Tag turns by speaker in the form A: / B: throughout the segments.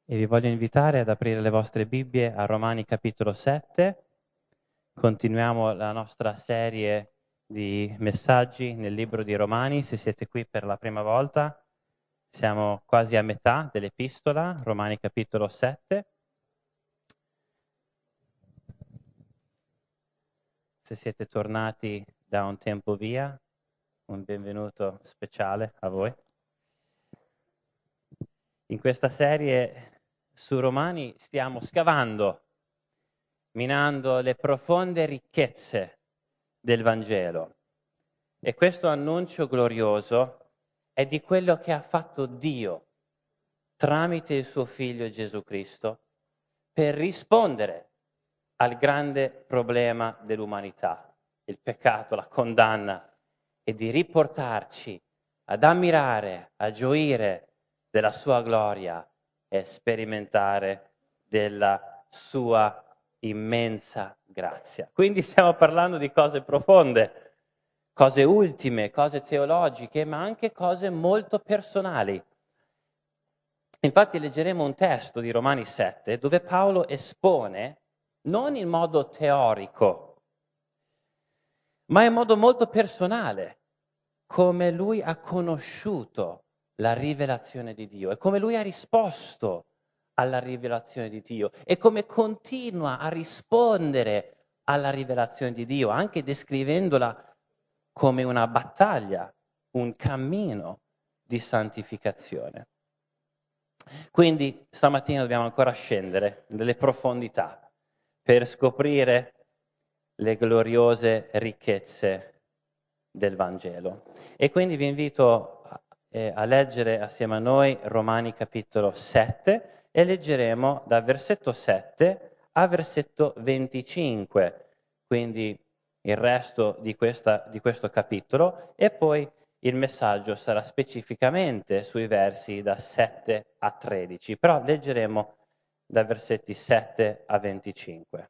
A: E vi voglio invitare ad aprire le vostre Bibbie a Romani capitolo 7. Continuiamo la nostra serie di messaggi nel libro di Romani. Se siete qui per la prima volta, siamo quasi a metà dell'epistola, Romani capitolo 7. Se siete tornati da un tempo via, un benvenuto speciale a voi. In questa serie su Romani stiamo scavando, minando le profonde ricchezze del Vangelo. E questo annuncio glorioso è di quello che ha fatto Dio tramite il suo Figlio Gesù Cristo per rispondere al grande problema dell'umanità, il peccato, la condanna, e di riportarci ad ammirare, a gioire della sua gloria e sperimentare della sua immensa grazia. Quindi stiamo parlando di cose profonde, cose ultime, cose teologiche, ma anche cose molto personali. Infatti leggeremo un testo di Romani 7 dove Paolo espone, non in modo teorico, ma in modo molto personale, come lui ha conosciuto la rivelazione di Dio e come lui ha risposto alla rivelazione di Dio e come continua a rispondere alla rivelazione di Dio, anche descrivendola come una battaglia, un cammino di santificazione. Quindi stamattina dobbiamo ancora scendere nelle profondità per scoprire le gloriose ricchezze del Vangelo. E quindi vi invito a leggere assieme a noi Romani capitolo 7 e leggeremo da versetto 7 a versetto 25, quindi il resto di questo capitolo, e poi il messaggio sarà specificamente sui versi da 7 a 13, però leggeremo da versetti 7 a 25.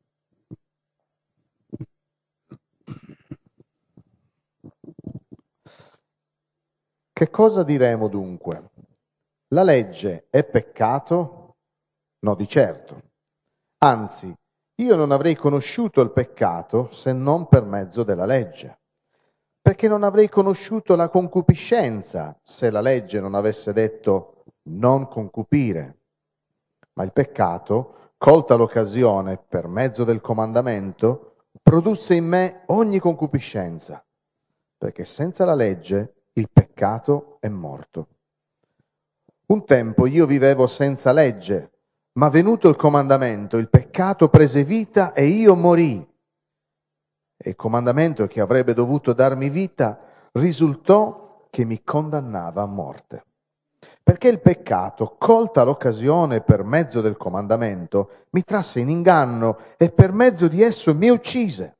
B: Che cosa diremo dunque? La legge è peccato? No, di certo. Anzi, io non avrei conosciuto il peccato se non per mezzo della legge, perché non avrei conosciuto la concupiscenza se la legge non avesse detto non concupire. Ma il peccato, colta l'occasione per mezzo del comandamento, produsse in me ogni concupiscenza, perché senza la legge il peccato è morto. Un tempo io vivevo senza legge, ma venuto il comandamento, il peccato prese vita e io morii. E il comandamento che avrebbe dovuto darmi vita risultò che mi condannava a morte. Perché il peccato, colta l'occasione per mezzo del comandamento, mi trasse in inganno e per mezzo di esso mi uccise.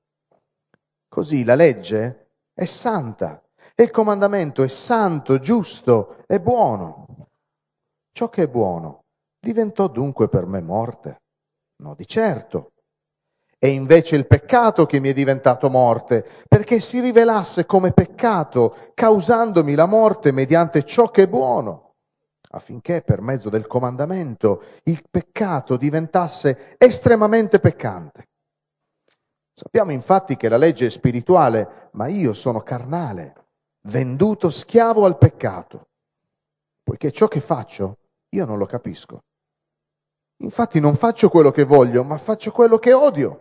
B: Così la legge è santa e il comandamento è santo, giusto e buono. Ciò che è buono diventò dunque per me morte? No, di certo. È invece il peccato che mi è diventato morte, perché si rivelasse come peccato, causandomi la morte mediante ciò che è buono, affinché per mezzo del comandamento il peccato diventasse estremamente peccante. Sappiamo infatti che la legge è spirituale, ma io sono carnale, venduto schiavo al peccato, poiché ciò che faccio io non lo capisco. Infatti non faccio quello che voglio, ma faccio quello che odio.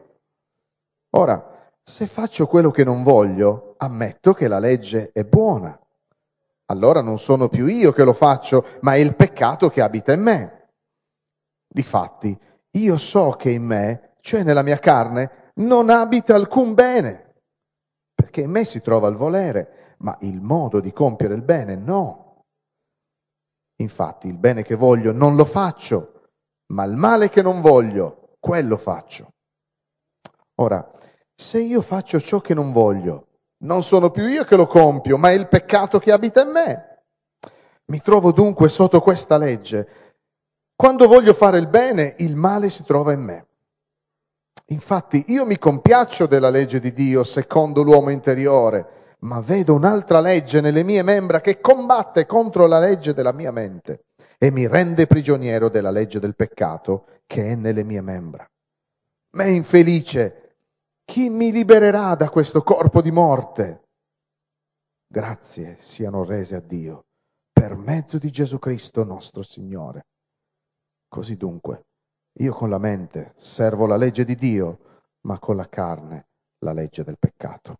B: Ora, se faccio quello che non voglio, ammetto che la legge è buona. Allora non sono più io che lo faccio, ma è il peccato che abita in me. Difatti, io so che in me, cioè nella mia carne, non abita alcun bene, perché in me si trova il volere, ma il modo di compiere il bene no. Infatti, il bene che voglio non lo faccio, ma il male che non voglio, quello faccio. Ora, se io faccio ciò che non voglio, non sono più io che lo compio, ma è il peccato che abita in me. Mi trovo dunque sotto questa legge. Quando voglio fare il bene, il male si trova in me. Infatti io mi compiaccio della legge di Dio secondo l'uomo interiore, ma vedo un'altra legge nelle mie membra che combatte contro la legge della mia mente e mi rende prigioniero della legge del peccato che è nelle mie membra. Me infelice, chi mi libererà da questo corpo di morte? Grazie siano rese a Dio per mezzo di Gesù Cristo nostro Signore. Così dunque, io con la mente servo la legge di Dio, ma con la carne la legge del peccato.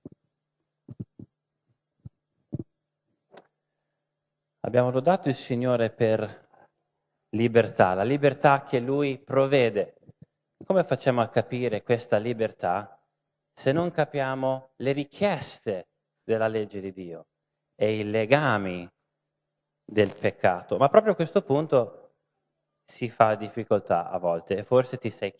A: Abbiamo lodato il Signore per libertà, la libertà che Lui provvede. Come facciamo a capire questa libertà se non capiamo le richieste della legge di Dio e i legami del peccato? Ma proprio a questo punto si fa difficoltà a volte e forse ti sei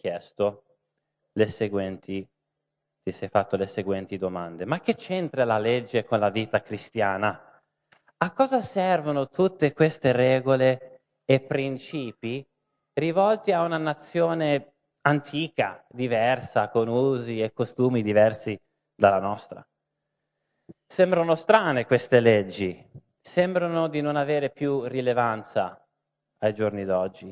A: fatto le seguenti domande. Ma che c'entra la legge con la vita cristiana? A cosa servono tutte queste regole e principi rivolti a una nazione antica, diversa, con usi e costumi diversi dalla nostra? Sembrano strane queste leggi, sembrano di non avere più rilevanza ai giorni d'oggi.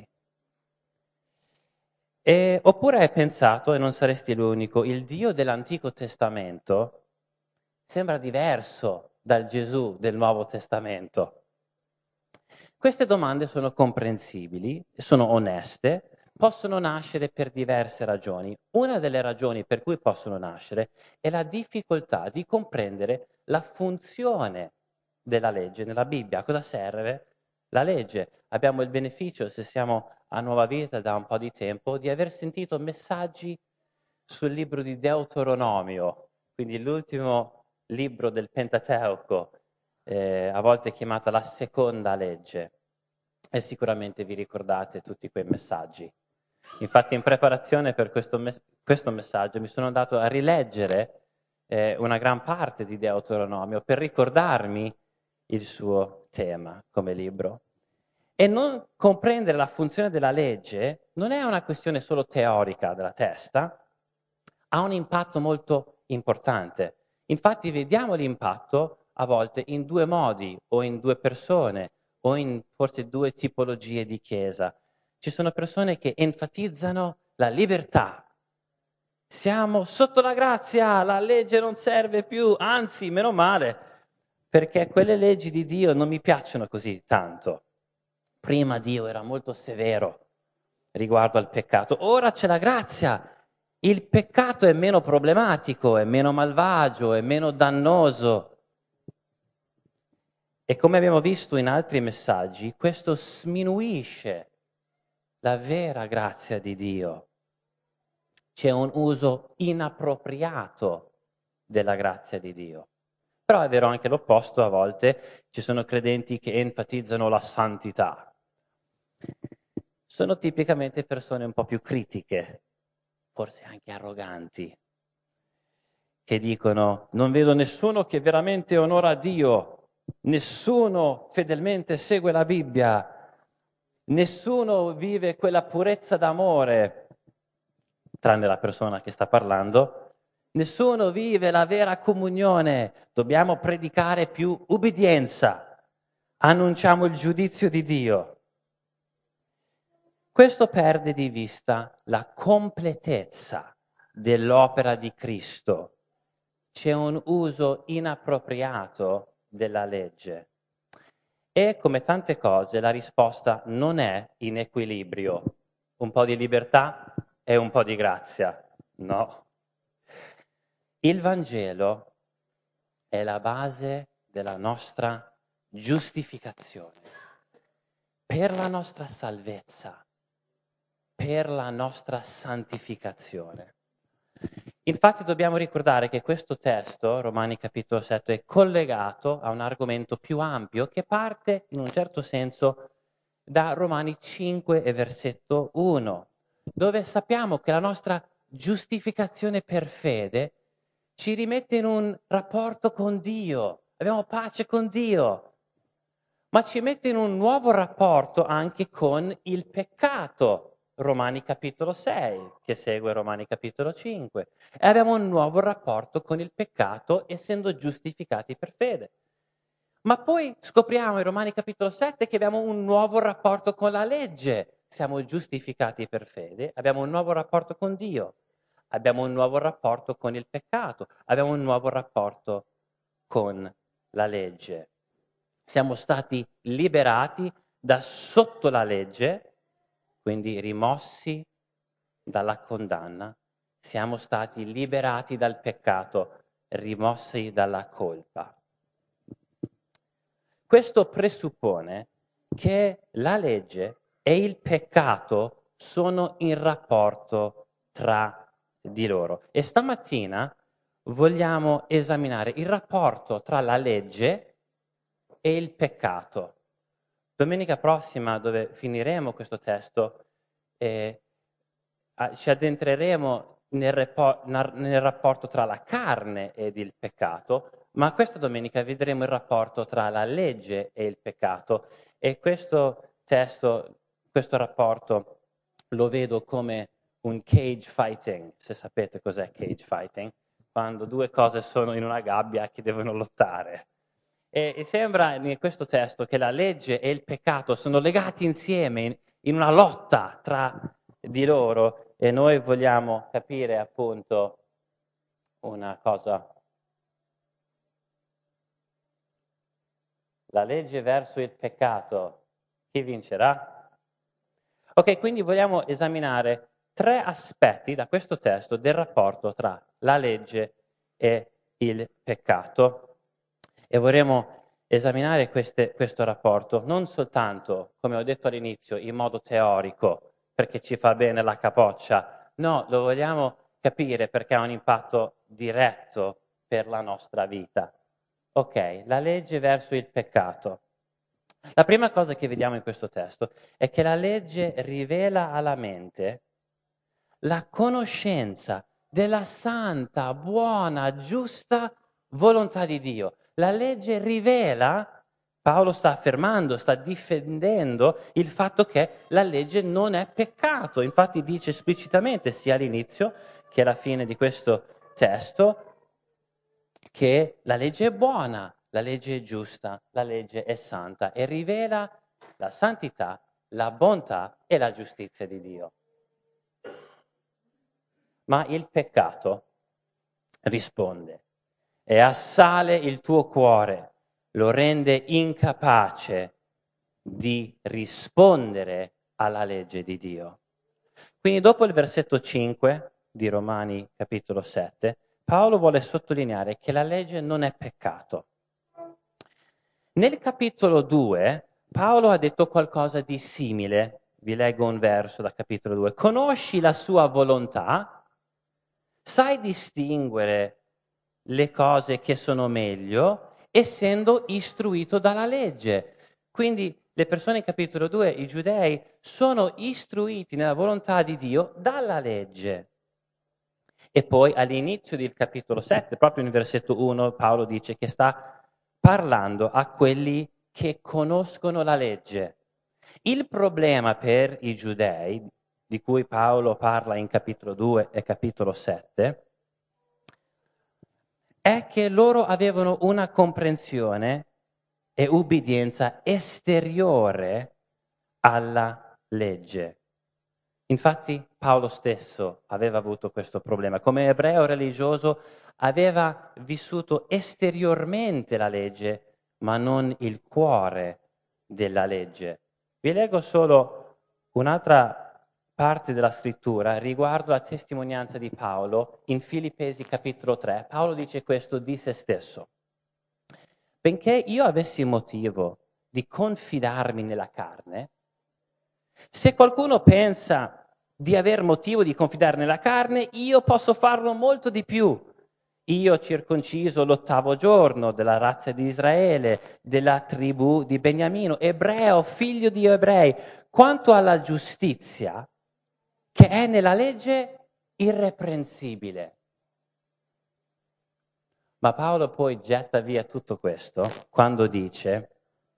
A: Oppure hai pensato, e non saresti l'unico, il Dio dell'Antico Testamento sembra diverso dal Gesù del Nuovo Testamento. Queste domande sono comprensibili, sono oneste, possono nascere per diverse ragioni. Una delle ragioni per cui possono nascere è la difficoltà di comprendere la funzione della legge nella Bibbia. A cosa serve la legge? Abbiamo il beneficio, se siamo a Nuova Vita da un po' di tempo, di aver sentito messaggi sul libro di Deuteronomio, quindi l'ultimo libro del Pentateuco, a volte chiamata la seconda legge, e sicuramente vi ricordate tutti quei messaggi. Infatti in preparazione per questo messaggio mi sono andato a rileggere una gran parte di Deuteronomio per ricordarmi il suo tema come libro. E non comprendere la funzione della legge non è una questione solo teorica della testa, ha un impatto molto importante. Infatti vediamo l'impatto a volte in due modi, o in due persone, o in forse due tipologie di chiesa. Ci sono persone che enfatizzano la libertà. Siamo sotto la grazia, la legge non serve più, anzi, meno male, perché quelle leggi di Dio non mi piacciono così tanto. Prima Dio era molto severo riguardo al peccato, ora c'è la grazia. Il peccato è meno problematico, è meno malvagio, è meno dannoso. E come abbiamo visto in altri messaggi, questo sminuisce la vera grazia di Dio. C'è un uso inappropriato della grazia di Dio. Però è vero anche l'opposto, a volte ci sono credenti che enfatizzano la santità. Sono tipicamente persone un po' più critiche, forse anche arroganti, che dicono: non vedo nessuno che veramente onora Dio, nessuno fedelmente segue la Bibbia, nessuno vive quella purezza d'amore, tranne la persona che sta parlando, nessuno vive la vera comunione, dobbiamo predicare più ubbidienza, annunciamo il giudizio di Dio. Questo perde di vista la completezza dell'opera di Cristo. C'è un uso inappropriato della legge. E come tante cose la risposta non è in equilibrio. Un po' di libertà e un po' di grazia. No. Il Vangelo è la base della nostra giustificazione, per la nostra salvezza, per la nostra santificazione. Infatti dobbiamo ricordare che questo testo, Romani capitolo 7, è collegato a un argomento più ampio che parte in un certo senso da Romani 5 e versetto 1, dove sappiamo che la nostra giustificazione per fede ci rimette in un rapporto con Dio, abbiamo pace con Dio, ma ci mette in un nuovo rapporto anche con il peccato. Romani capitolo 6, che segue Romani capitolo 5. E abbiamo un nuovo rapporto con il peccato essendo giustificati per fede. Ma poi scopriamo in Romani capitolo 7 che abbiamo un nuovo rapporto con la legge. Siamo giustificati per fede, abbiamo un nuovo rapporto con Dio, abbiamo un nuovo rapporto con il peccato, abbiamo un nuovo rapporto con la legge. Siamo stati liberati da sotto la legge, quindi rimossi dalla condanna. Siamo stati liberati dal peccato, rimossi dalla colpa. Questo presuppone che la legge e il peccato sono in rapporto tra di loro. E stamattina vogliamo esaminare il rapporto tra la legge e il peccato. Domenica prossima, dove finiremo questo testo, ci addentreremo nel rapporto tra la carne ed il peccato, ma questa domenica vedremo il rapporto tra la legge e il peccato. E questo testo, questo rapporto, lo vedo come un cage fighting, se sapete cos'è cage fighting, quando due cose sono in una gabbia che devono lottare. E sembra in questo testo che la legge e il peccato sono legati insieme in una lotta tra di loro e noi vogliamo capire appunto una cosa. La legge verso il peccato, chi vincerà? Ok, quindi vogliamo esaminare 3 aspetti da questo testo del rapporto tra la legge e il peccato e vorremmo esaminare questo rapporto non soltanto, come ho detto all'inizio, in modo teorico, perché ci fa bene la capoccia, no, lo vogliamo capire perché ha un impatto diretto per la nostra vita. Ok, la legge verso il peccato. La prima cosa che vediamo in questo testo è che la legge rivela alla mente la conoscenza della santa, buona, giusta volontà di Dio. La legge rivela, Paolo sta affermando, sta difendendo il fatto che la legge non è peccato. Infatti dice esplicitamente, sia all'inizio che alla fine di questo testo, che la legge è buona, la legge è giusta, la legge è santa e rivela la santità, la bontà e la giustizia di Dio. Ma il peccato risponde e assale il tuo cuore, lo rende incapace di rispondere alla legge di Dio. Quindi dopo il versetto 5 di Romani capitolo 7, Paolo vuole sottolineare che la legge non è peccato. Nel capitolo 2 Paolo ha detto qualcosa di simile. Vi leggo un verso da capitolo 2. Conosci la sua volontà, sai distinguere le cose che sono meglio, essendo istruito dalla legge. Quindi le persone in capitolo 2, i giudei, sono istruiti nella volontà di Dio dalla legge. E poi all'inizio del capitolo 7, proprio nel versetto 1, Paolo dice che sta parlando a quelli che conoscono la legge. Il problema per i giudei, di cui Paolo parla in capitolo 2 e capitolo 7, è che loro avevano una comprensione e ubbidienza esteriore alla legge. Infatti Paolo stesso aveva avuto questo problema. Come ebreo religioso aveva vissuto esteriormente la legge, ma non il cuore della legge. Vi leggo solo un'altra parte della scrittura riguardo la testimonianza di Paolo in Filippesi capitolo 3. Paolo dice questo di se stesso. Benché io avessi motivo di confidarmi nella carne, se qualcuno pensa di aver motivo di confidare nella carne, io posso farlo molto di più. Io circonciso l'8° giorno della razza di Israele, della tribù di Beniamino, ebreo, figlio di ebrei. Quanto alla giustizia, che è nella legge irreprensibile. Ma Paolo poi getta via tutto questo quando dice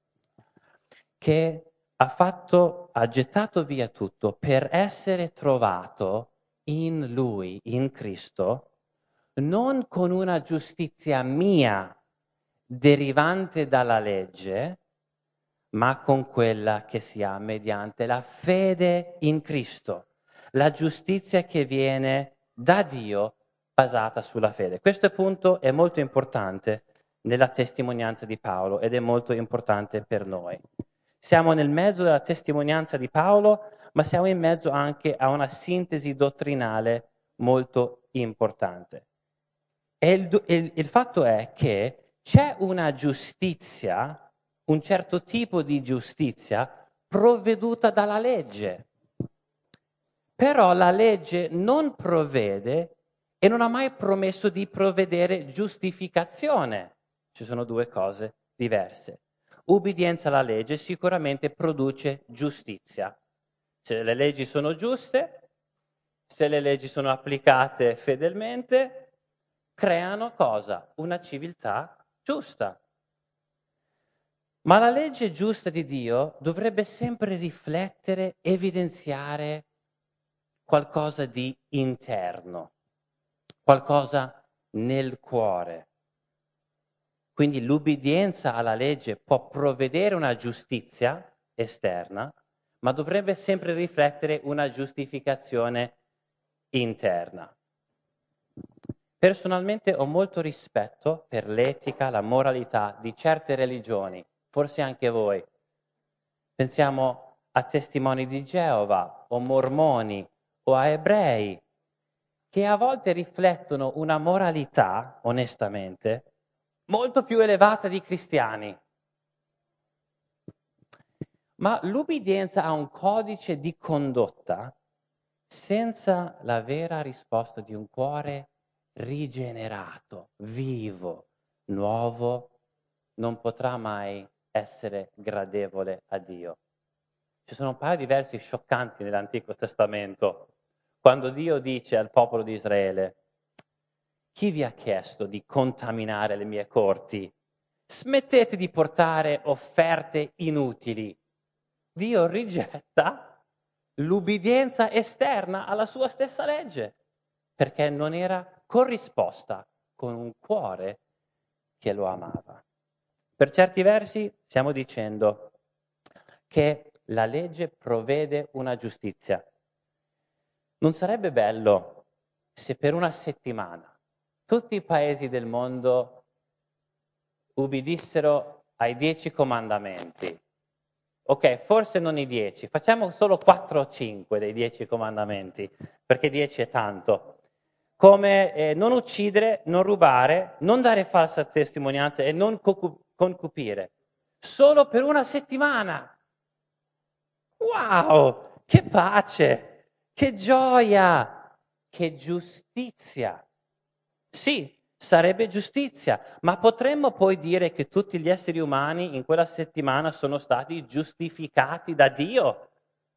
A: che ha gettato via tutto per essere trovato in Lui, in Cristo, non con una giustizia mia derivante dalla legge, ma con quella che si ha mediante la fede in Cristo, la giustizia che viene da Dio basata sulla fede. Questo punto è molto importante nella testimonianza di Paolo ed è molto importante per noi. Siamo nel mezzo della testimonianza di Paolo, ma siamo in mezzo anche a una sintesi dottrinale molto importante. E il fatto è che c'è una giustizia, un certo tipo di giustizia provveduta dalla legge. Però la legge non provvede e non ha mai promesso di provvedere giustificazione. Ci sono due cose diverse. Ubbidienza alla legge sicuramente produce giustizia. Se le leggi sono giuste, se le leggi sono applicate fedelmente, creano cosa? Una civiltà giusta. Ma la legge giusta di Dio dovrebbe sempre riflettere, evidenziare qualcosa di interno, qualcosa nel cuore. Quindi l'ubbidienza alla legge può provvedere una giustizia esterna, ma dovrebbe sempre riflettere una giustificazione interna. Personalmente ho molto rispetto per l'etica, la moralità di certe religioni, forse anche voi. Pensiamo a testimoni di Geova o mormoni o a ebrei, che a volte riflettono una moralità, onestamente, molto più elevata di cristiani. Ma l'ubbidienza a un codice di condotta senza la vera risposta di un cuore rigenerato, vivo, nuovo, non potrà mai essere gradevole a Dio. Ci sono un paio di versi scioccanti nell'Antico Testamento, quando Dio dice al popolo di Israele: chi vi ha chiesto di contaminare le mie corti? Smettete di portare offerte inutili. Dio rigetta l'ubbidienza esterna alla sua stessa legge, perché non era corrisposta con un cuore che lo amava. Per certi versi stiamo dicendo che la legge provvede una giustizia. Non sarebbe bello se per una settimana tutti i paesi del mondo ubbidissero ai 10 comandamenti? Ok, forse non i 10, facciamo solo 4 o 5 dei 10 comandamenti, perché 10 è tanto. Come non uccidere, non rubare, non dare falsa testimonianza e non concupire. Solo per una settimana. Wow, che pace, che gioia, che giustizia. Sì, sarebbe giustizia, ma potremmo poi dire che tutti gli esseri umani in quella settimana sono stati giustificati da Dio?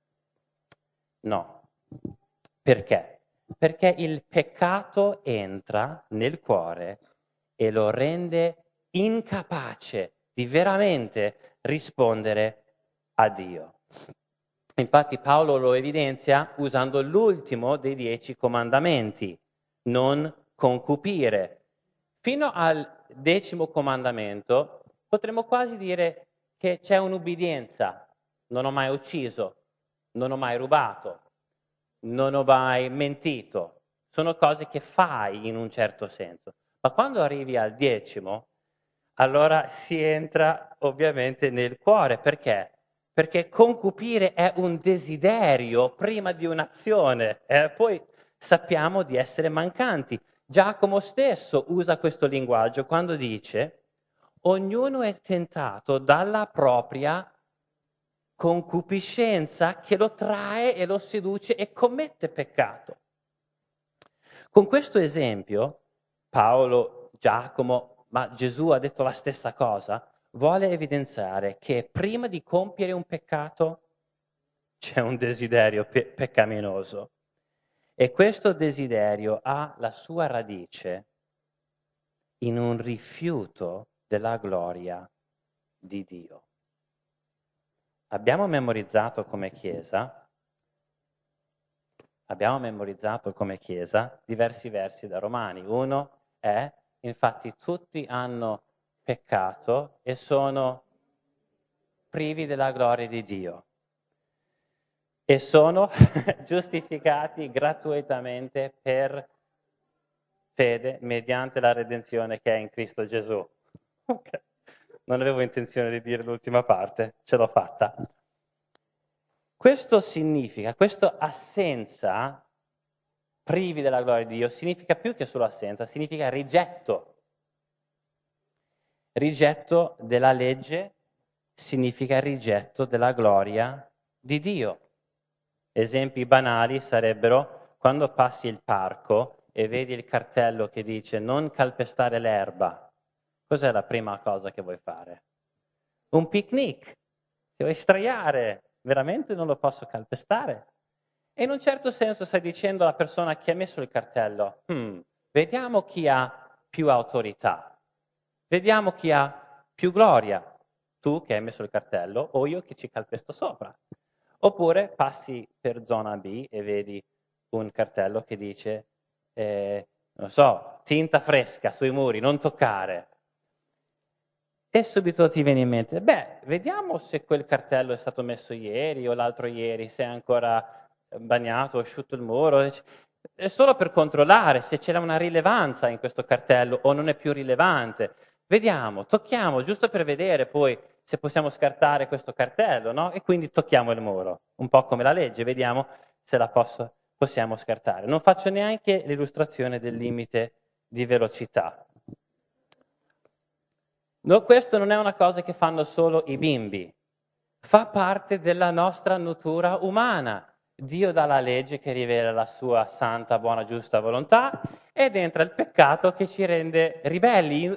A: No. Perché? Perché il peccato entra nel cuore e lo rende incapace di veramente rispondere a Dio. Infatti Paolo lo evidenzia usando l'ultimo dei 10 comandamenti, non concupire. Fino al 10° comandamento potremmo quasi dire che c'è un'ubbidienza. Non ho mai ucciso, non ho mai rubato, non ho mai mentito. Sono cose che fai in un certo senso. Ma quando arrivi al 10°, allora si entra ovviamente nel cuore. Perché? Perché concupire è un desiderio prima di un'azione. Poi sappiamo di essere mancanti. Giacomo stesso usa questo linguaggio quando dice: ognuno è tentato dalla propria concupiscenza che lo trae e lo seduce e commette peccato. Con questo esempio, Paolo, Giacomo, ma Gesù ha detto la stessa cosa, vuole evidenziare che prima di compiere un peccato c'è un desiderio peccaminoso e questo desiderio ha la sua radice in un rifiuto della gloria di Dio. Abbiamo memorizzato come Chiesa diversi versi da Romani. Uno è, infatti tutti hanno peccato e sono privi della gloria di Dio e sono giustificati gratuitamente per fede mediante la redenzione che è in Cristo Gesù. Ok. Non avevo intenzione di dire l'ultima parte, ce l'ho fatta. Questo significa, questa assenza, privi della gloria di Dio, significa più che solo assenza, significa rigetto. Rigetto della legge significa rigetto della gloria di Dio. Esempi banali sarebbero quando passi il parco e vedi il cartello che dice non calpestare l'erba. Cos'è la prima cosa che vuoi fare? Un picnic, ti vuoi straiare, veramente non lo posso calpestare. E in un certo senso stai dicendo alla persona che ha messo il cartello, vediamo chi ha più autorità, vediamo chi ha più gloria, tu che hai messo il cartello o io che ci calpesto sopra. Oppure passi per zona B e vedi un cartello che dice, non so, tinta fresca sui muri, non toccare. E subito ti viene in mente, vediamo se quel cartello è stato messo ieri o l'altro ieri, se è ancora bagnato o asciutto il muro. È solo per controllare se c'era una rilevanza in questo cartello o non è più rilevante. Vediamo, tocchiamo, giusto per vedere poi se possiamo scartare questo cartello, no? E quindi tocchiamo il muro, un po' come la legge, vediamo se la possiamo scartare. Non faccio neanche l'illustrazione del limite di velocità. No, questo non è una cosa che fanno solo i bimbi, fa parte della nostra natura umana. Dio dà la legge che rivela la sua santa, buona, giusta volontà ed entra il peccato che ci rende ribelli,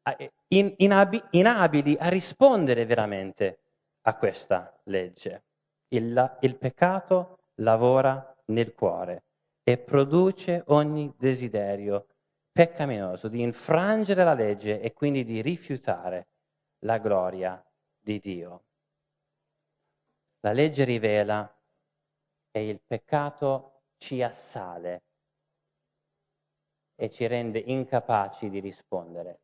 A: inabili a rispondere veramente a questa legge. Il peccato lavora nel cuore e produce ogni desiderio peccaminoso di infrangere la legge e quindi di rifiutare la gloria di Dio. La legge rivela e il peccato ci assale e ci rende incapaci di rispondere.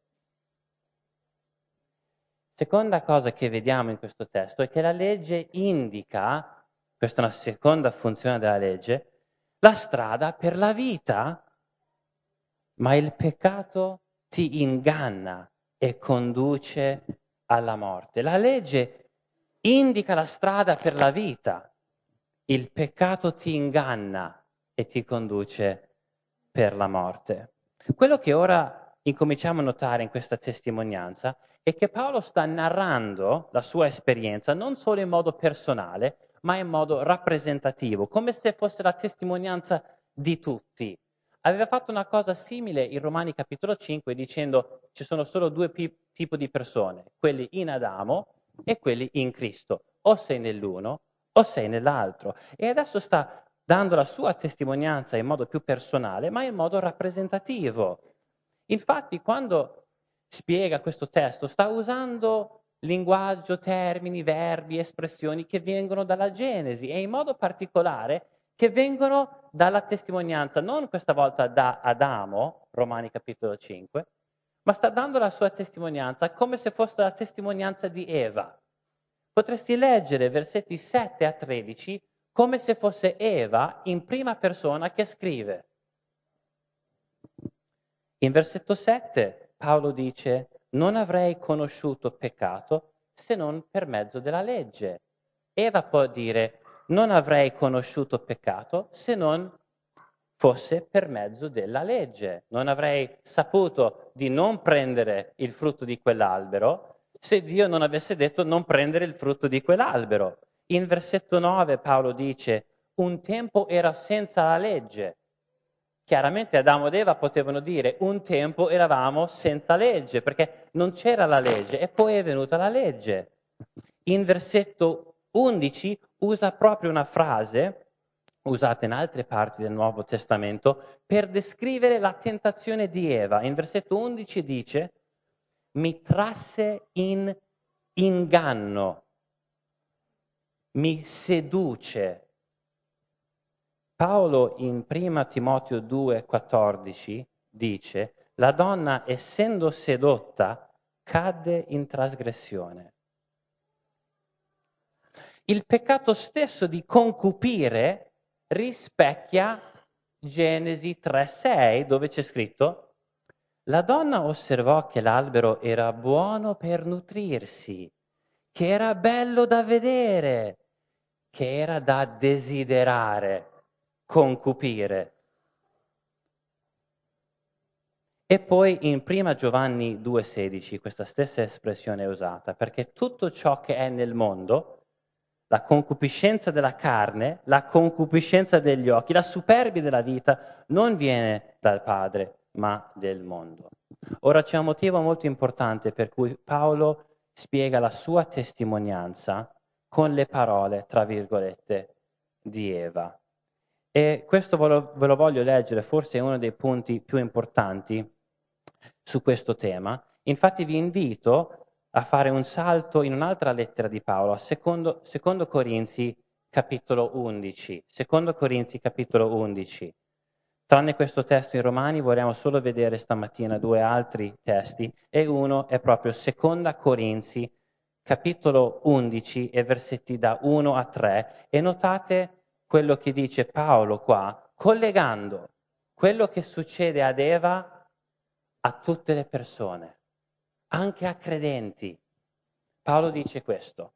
A: Seconda cosa che vediamo in questo testo è che la legge indica, questa è una seconda funzione della legge, la strada per la vita, ma il peccato ti inganna e conduce alla morte. La legge indica la strada per la vita, il peccato ti inganna e ti conduce per la morte. Quello che ora incominciamo a notare in questa testimonianza è che Paolo sta narrando la sua esperienza non solo in modo personale, ma in modo rappresentativo, come se fosse la testimonianza di tutti. Aveva fatto una cosa simile in Romani capitolo 5 dicendo ci sono solo due tipi di persone, quelli in Adamo e quelli in Cristo. O sei nell'uno o sei nell'altro. E adesso sta dando la sua testimonianza in modo più personale, ma in modo rappresentativo. Infatti, quando spiega questo testo, sta usando linguaggio, termini, verbi, espressioni che vengono dalla Genesi e in modo particolare che vengono dalla testimonianza, non questa volta da Adamo, Romani capitolo 5, ma sta dando la sua testimonianza come se fosse la testimonianza di Eva. Potresti leggere versetti 7 a 13 come se fosse Eva in prima persona che scrive. In versetto 7 Paolo dice: non avrei conosciuto peccato se non per mezzo della legge. Eva può dire: non avrei conosciuto peccato se non fosse per mezzo della legge. Non avrei saputo di non prendere il frutto di quell'albero se Dio non avesse detto non prendere il frutto di quell'albero. In versetto 9 Paolo dice: un tempo era senza la legge. Chiaramente Adamo ed Eva potevano dire un tempo eravamo senza legge, perché non c'era la legge e poi è venuta la legge. In versetto 11 usa proprio una frase, usata in altre parti del Nuovo Testamento, per descrivere la tentazione di Eva. In versetto 11 dice: mi trasse in inganno, mi seduce. Paolo in 1 Timoteo 2,14 dice: la donna, essendo sedotta, cadde in trasgressione. Il peccato stesso di concupire rispecchia Genesi 3:6, dove c'è scritto: la donna osservò che l'albero era buono per nutrirsi, che era bello da vedere, che era da desiderare, concupire. E poi in prima Giovanni 2,16 questa stessa espressione è usata, perché tutto ciò che è nel mondo, la concupiscenza della carne, la concupiscenza degli occhi, la superbia della vita, non viene dal Padre, ma del mondo. Ora c'è un motivo molto importante per cui Paolo spiega la sua testimonianza con le parole, tra virgolette, di Eva. E questo ve lo voglio leggere, forse è uno dei punti più importanti su questo tema. Infatti vi invito a fare un salto in un'altra lettera di Paolo, a secondo Corinzi capitolo 11. Secondo Corinzi capitolo 11. Tranne questo testo in Romani, vogliamo solo vedere stamattina due altri testi, e uno è proprio seconda Corinzi capitolo 11 e versetti da 1 a 3. E notate quello che dice Paolo qua, collegando quello che succede ad Eva a tutte le persone, anche a credenti. Paolo dice questo: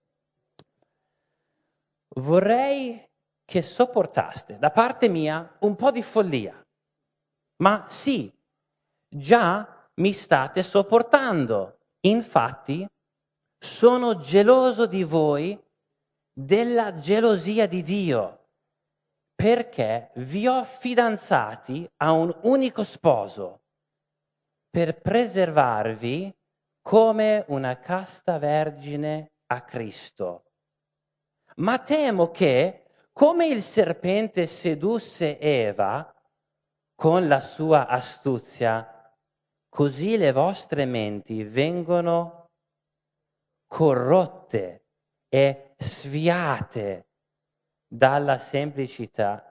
A: vorrei che sopportaste da parte mia un po' di follia, ma sì, già mi state sopportando. Infatti, sono geloso di voi della gelosia di Dio, perché vi ho fidanzati a un unico sposo, per preservarvi come una casta vergine a Cristo. Ma temo che, come il serpente sedusse Eva con la sua astuzia, così le vostre menti vengono corrotte e sviate dalla semplicità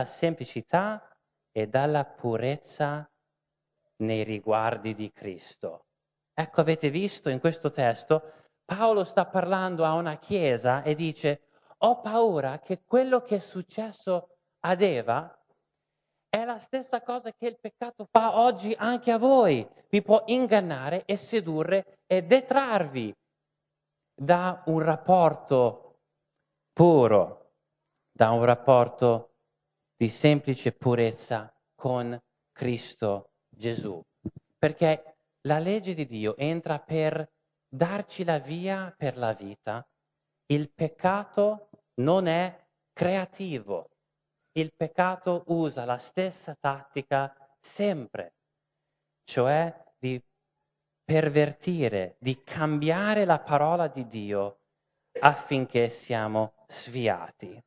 A: e dalla purezza nei riguardi di Cristo. Ecco, avete visto in questo testo, Paolo sta parlando a una chiesa e dice: ho paura che quello che è successo ad Eva è la stessa cosa che il peccato fa oggi anche a voi. Vi può ingannare e sedurre e detrarvi da un rapporto puro, da un rapporto di semplice purezza con Cristo Gesù. Perché la legge di Dio entra per darci la via per la vita. Il peccato non è creativo. Il peccato usa la stessa tattica sempre, cioè di pervertire, di cambiare la parola di Dio affinché siamo sviati.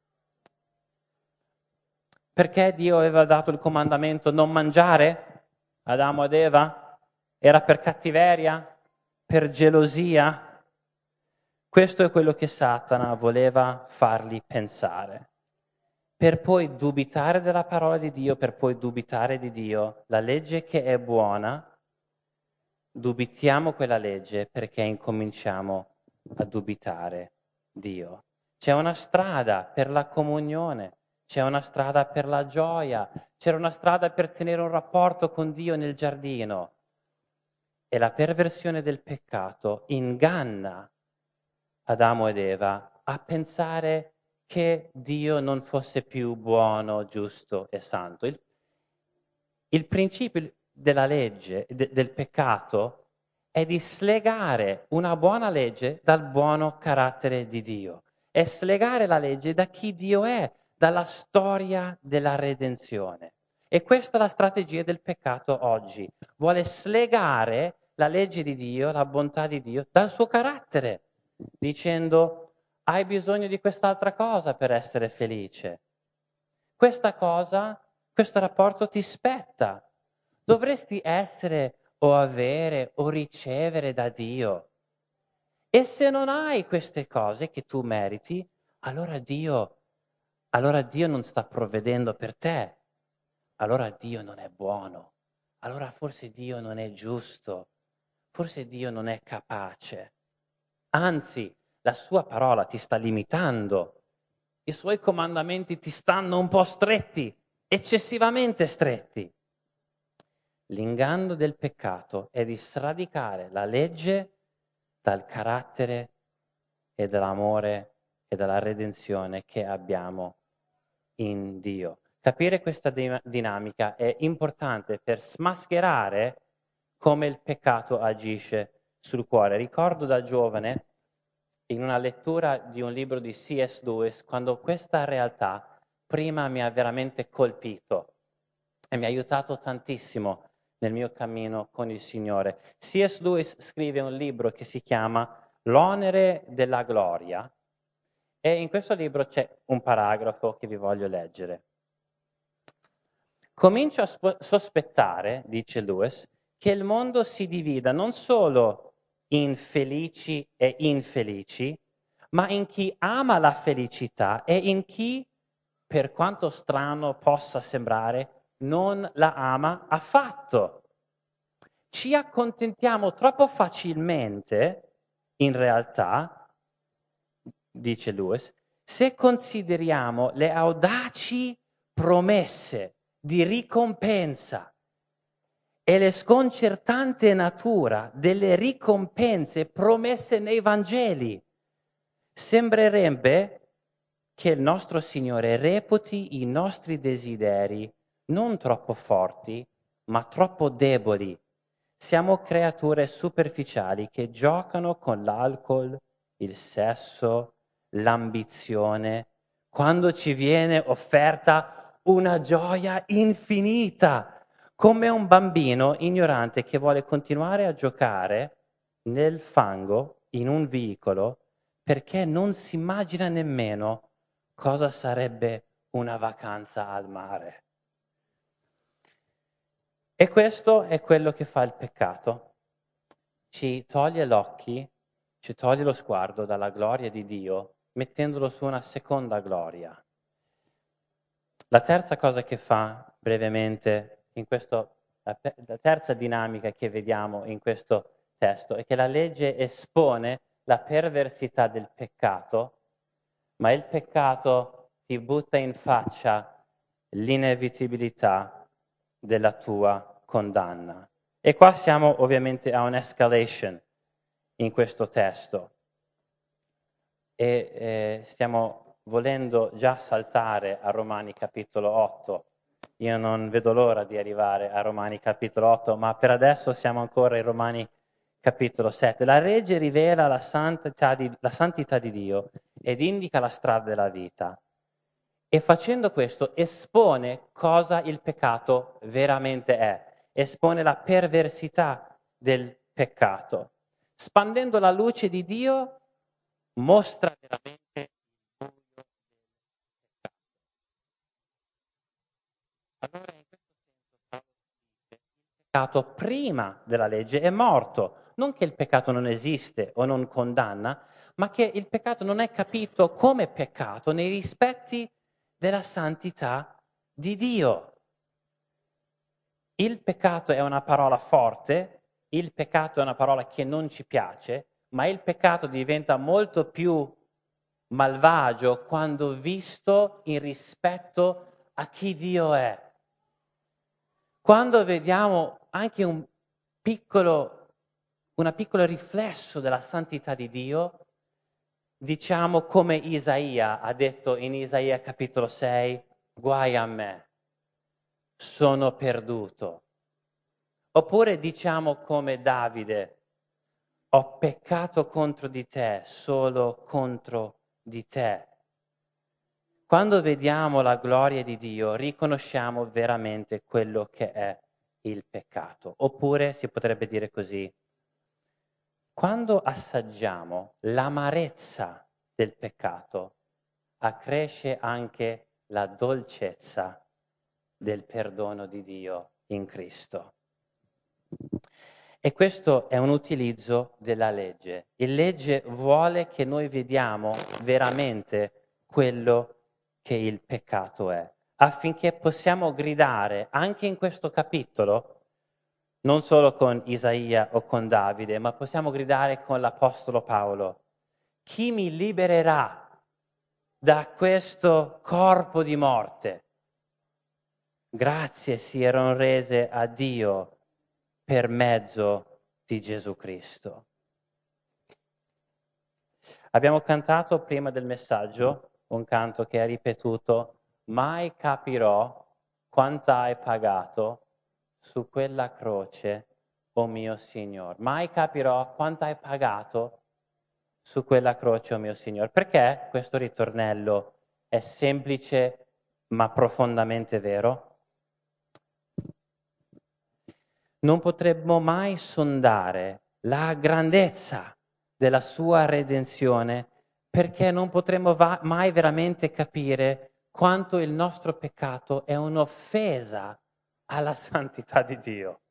A: Perché Dio aveva dato il comandamento non mangiare ad Adamo ed Eva? Era per cattiveria? Per gelosia? Questo è quello che Satana voleva farli pensare. Per poi dubitare della parola di Dio, per poi dubitare di Dio. La legge che è buona, dubitiamo quella legge perché incominciamo a dubitare Dio. C'è una strada per la comunione, c'è una strada per la gioia, c'era una strada per tenere un rapporto con Dio nel giardino. E la perversione del peccato inganna Adamo ed Eva a pensare che Dio non fosse più buono, giusto e santo. Il principio della legge, del peccato, è di slegare una buona legge dal buono carattere di Dio. È slegare la legge da chi Dio è, dalla storia della redenzione. E questa è la strategia del peccato oggi. Vuole slegare la legge di Dio, la bontà di Dio, dal suo carattere, dicendo: hai bisogno di quest'altra cosa per essere felice. Questa cosa, questo rapporto ti spetta. Dovresti essere o avere o ricevere da Dio. E se non hai queste cose che tu meriti, allora Dio non sta provvedendo per te. Allora Dio non è buono. Allora forse Dio non è giusto. forse Dio non è capace. Anzi, la sua parola ti sta limitando. I suoi comandamenti ti stanno un po' stretti, eccessivamente stretti. L'inganno del peccato è di sradicare la legge dal carattere e dall'amore e dalla redenzione che abbiamo in Dio. Capire questa dinamica è importante per smascherare come il peccato agisce sul cuore. Ricordo da giovane, in una lettura di un libro di C.S. Lewis, quando questa realtà prima mi ha veramente colpito e mi ha aiutato tantissimo nel mio cammino con il Signore. C.S. Lewis scrive un libro che si chiama L'onere della gloria e in questo libro c'è un paragrafo che vi voglio leggere. Comincio a sospettare, dice Lewis, che il mondo si divida non solo in felici e infelici, ma in chi ama la felicità e in chi, per quanto strano possa sembrare, non la ama affatto. Ci accontentiamo troppo facilmente, in realtà, dice Lewis, se consideriamo le audaci promesse di ricompensa e le sconcertante natura delle ricompense promesse nei Vangeli. Sembrerebbe che il nostro Signore reputi i nostri desideri non troppo forti, ma troppo deboli. Siamo creature superficiali che giocano con l'alcol, il sesso, l'ambizione, quando ci viene offerta una gioia infinita, come un bambino ignorante che vuole continuare a giocare nel fango in un vicolo perché non si immagina nemmeno cosa sarebbe una vacanza al mare. E questo è quello che fa il peccato. Ci toglie l'occhio, ci toglie lo sguardo dalla gloria di Dio, mettendolo su una seconda gloria. La terza cosa che fa brevemente, la terza dinamica che vediamo in questo testo è che la legge espone la perversità del peccato, ma il peccato ti butta in faccia l'inevitabilità della tua condanna. E qua siamo ovviamente a un'escalation in questo testo e stiamo volendo già saltare a Romani capitolo 8. Io non vedo l'ora di arrivare a Romani capitolo 8, ma per adesso siamo ancora in Romani capitolo 7. La legge rivela la santità di Dio ed indica la strada della vita. E facendo questo espone cosa il peccato veramente è, espone la perversità del peccato. Spandendo la luce di Dio, mostra veramente il buio del peccato. Allora in questo senso Paolo dice il peccato prima della legge è morto, non che il peccato non esiste o non condanna, ma che il peccato non è capito come peccato nei rispetti della santità di Dio. Il peccato è una parola forte, il peccato è una parola che non ci piace, ma il peccato diventa molto più malvagio quando visto in rispetto a chi Dio è. Quando vediamo anche un piccolo riflesso della santità di Dio, diciamo come Isaia ha detto in Isaia capitolo 6, guai a me, sono perduto. Oppure diciamo come Davide, ho peccato contro di te, solo contro di te. Quando vediamo la gloria di Dio, riconosciamo veramente quello che è il peccato. Oppure si potrebbe dire così, quando assaggiamo l'amarezza del peccato, accresce anche la dolcezza del perdono di Dio in Cristo. E questo è un utilizzo della legge. La legge vuole che noi vediamo veramente quello che il peccato è, affinché possiamo gridare anche in questo capitolo non solo con Isaia o con Davide, ma possiamo gridare con l'Apostolo Paolo. Chi mi libererà da questo corpo di morte? Grazie siano rese a Dio per mezzo di Gesù Cristo. Abbiamo cantato prima del messaggio un canto che ha ripetuto: mai capirò quanto hai pagato su quella croce, o mio Signore. Mai capirò quanto hai pagato su quella croce, o mio Signore. Perché questo ritornello è semplice ma profondamente vero? Non potremmo mai sondare la grandezza della sua redenzione perché non potremmo mai veramente capire quanto il nostro peccato è un'offesa alla santità di Dio.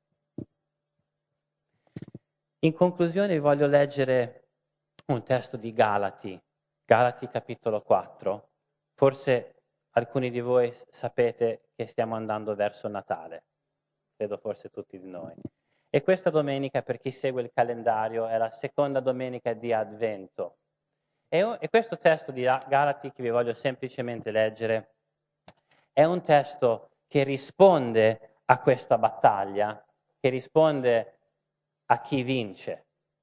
A: In conclusione vi voglio leggere un testo di Galati, Galati capitolo 4. Forse alcuni di voi sapete che stiamo andando verso Natale, credo forse tutti di noi. E questa domenica, per chi segue il calendario, è la seconda domenica di Advento. E questo testo di Galati che vi voglio semplicemente leggere è un testo che risponde a questa battaglia, che risponde a chi vince.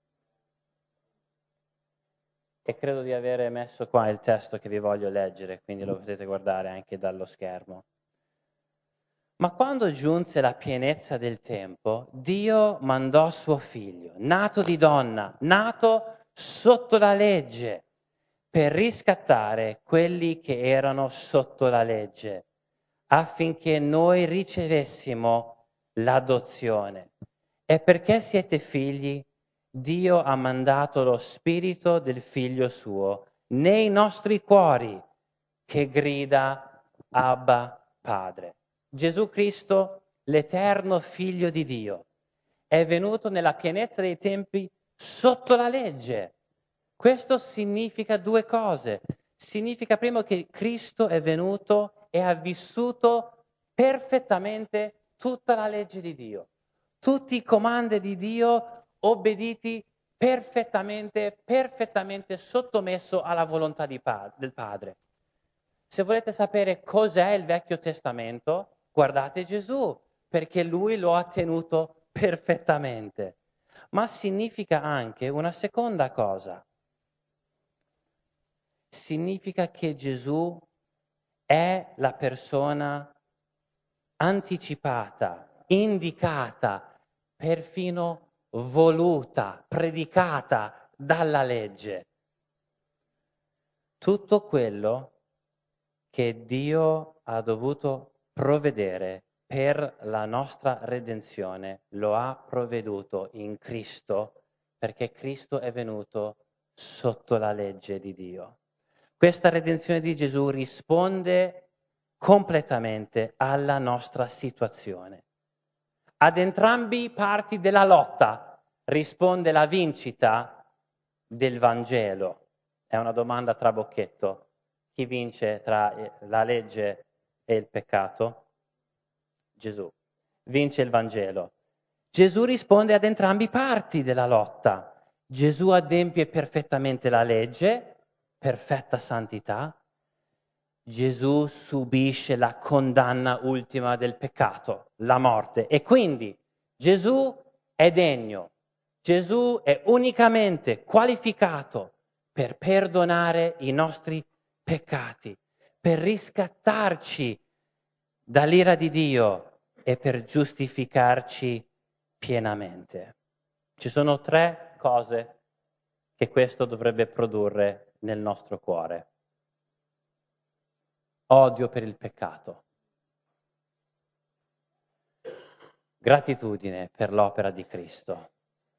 A: E credo di avere messo qua il testo che vi voglio leggere, quindi lo potete guardare anche dallo schermo. Ma quando giunse la pienezza del tempo, Dio mandò suo figlio, nato di donna, nato sotto la legge, per riscattare quelli che erano sotto la legge, affinché noi ricevessimo l'adozione. E perché siete figli, Dio ha mandato lo spirito del figlio suo nei nostri cuori, che grida Abba Padre. Gesù Cristo, l'eterno figlio di Dio, è venuto nella pienezza dei tempi sotto la legge. Questo significa due cose. Significa primo che Cristo è venuto e ha vissuto perfettamente tutta la legge di Dio. Tutti i comandi di Dio obbediti perfettamente, perfettamente sottomesso alla volontà del Padre. Se volete sapere cos'è il Vecchio Testamento, guardate Gesù, perché lui lo ha tenuto perfettamente. Ma significa anche una seconda cosa. Significa che Gesù è la persona anticipata, indicata, perfino voluta, predicata dalla legge. Tutto quello che Dio ha dovuto provvedere per la nostra redenzione lo ha provveduto in Cristo, perché Cristo è venuto sotto la legge di Dio. Questa redenzione di Gesù risponde completamente alla nostra situazione. Ad entrambi i parti della lotta risponde la vincita del Vangelo. È una domanda a trabocchetto. Chi vince tra la legge e il peccato? Gesù. Vince il Vangelo. Gesù risponde ad entrambi i parti della lotta. Gesù adempie perfettamente la legge, perfetta santità. Gesù subisce la condanna ultima del peccato, la morte. E quindi Gesù è degno, Gesù è unicamente qualificato per perdonare i nostri peccati, per riscattarci dall'ira di Dio e per giustificarci pienamente. Ci sono tre cose che questo dovrebbe produrre nel nostro cuore. Odio per il peccato, gratitudine per l'opera di Cristo,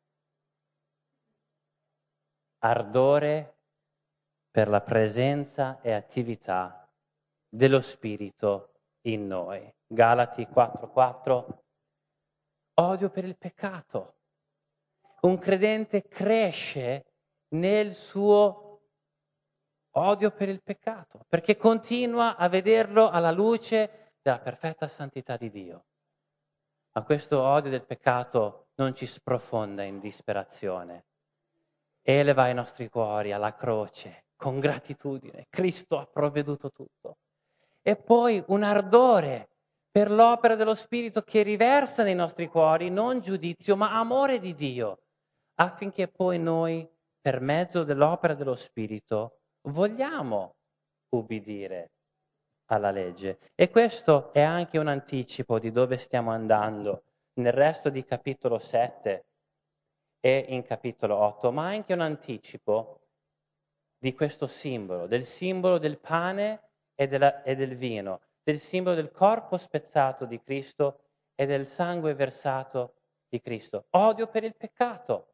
A: ardore per la presenza e attività dello Spirito in noi. Galati 4:4, odio per il peccato. Un credente cresce nel suo odio per il peccato, perché continua a vederlo alla luce della perfetta santità di Dio. Ma questo odio del peccato non ci sprofonda in disperazione. Eleva i nostri cuori alla croce con gratitudine. Cristo ha provveduto tutto. E poi un ardore per l'opera dello Spirito che riversa nei nostri cuori non giudizio, ma amore di Dio, affinché poi noi, per mezzo dell'opera dello Spirito, vogliamo ubbidire alla legge. E questo è anche un anticipo di dove stiamo andando nel resto di capitolo 7 e in capitolo 8, ma anche un anticipo di questo simbolo del pane e del vino, del simbolo del corpo spezzato di Cristo e del sangue versato di Cristo. Odio per il peccato.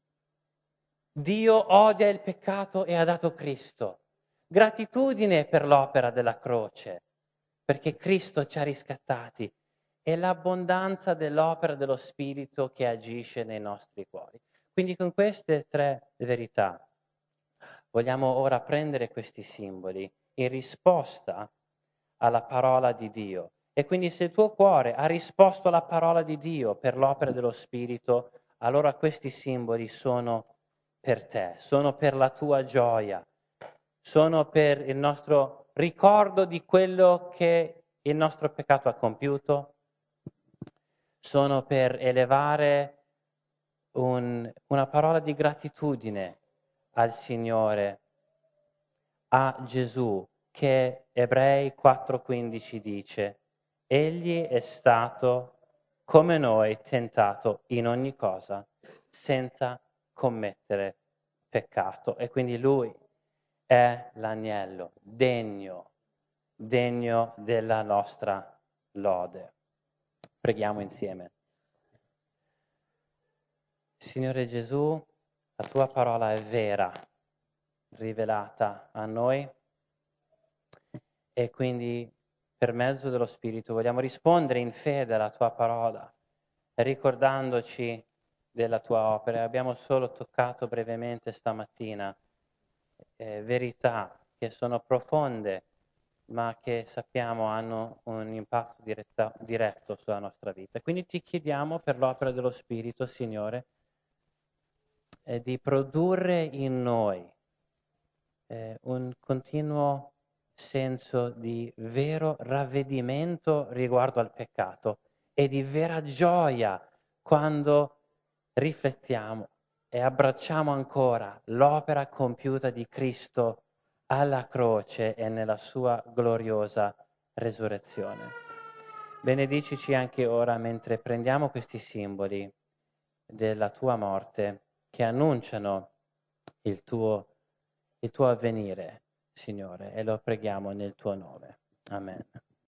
A: Dio odia il peccato e ha dato Cristo. Gratitudine per l'opera della croce, perché Cristo ci ha riscattati, e l'abbondanza dell'opera dello Spirito che agisce nei nostri cuori. Quindi con queste tre verità vogliamo ora prendere questi simboli in risposta alla parola di Dio. E quindi se il tuo cuore ha risposto alla parola di Dio per l'opera dello Spirito, allora questi simboli sono per te, sono per la tua gioia, sono per il nostro ricordo di quello che il nostro peccato ha compiuto, sono per elevare una parola di gratitudine al Signore, a Gesù, che Ebrei 4:15 dice: Egli è stato come noi tentato in ogni cosa, senza commettere peccato. E quindi Lui è l'agnello degno della nostra lode. Preghiamo insieme. Signore Gesù, la tua parola è vera, rivelata a noi, e quindi per mezzo dello Spirito vogliamo rispondere in fede alla tua parola, ricordandoci della tua opera. Abbiamo solo toccato brevemente stamattina verità che sono profonde, ma che sappiamo hanno un impatto diretto sulla nostra vita. Quindi ti chiediamo per l'opera dello Spirito, Signore, di produrre in noi un continuo senso di vero ravvedimento riguardo al peccato e di vera gioia quando riflettiamo e abbracciamo ancora l'opera compiuta di Cristo alla croce e nella sua gloriosa resurrezione. Benedicici anche ora mentre prendiamo questi simboli della tua morte che annunciano il tuo avvenire, Signore, e lo preghiamo nel tuo nome. Amen.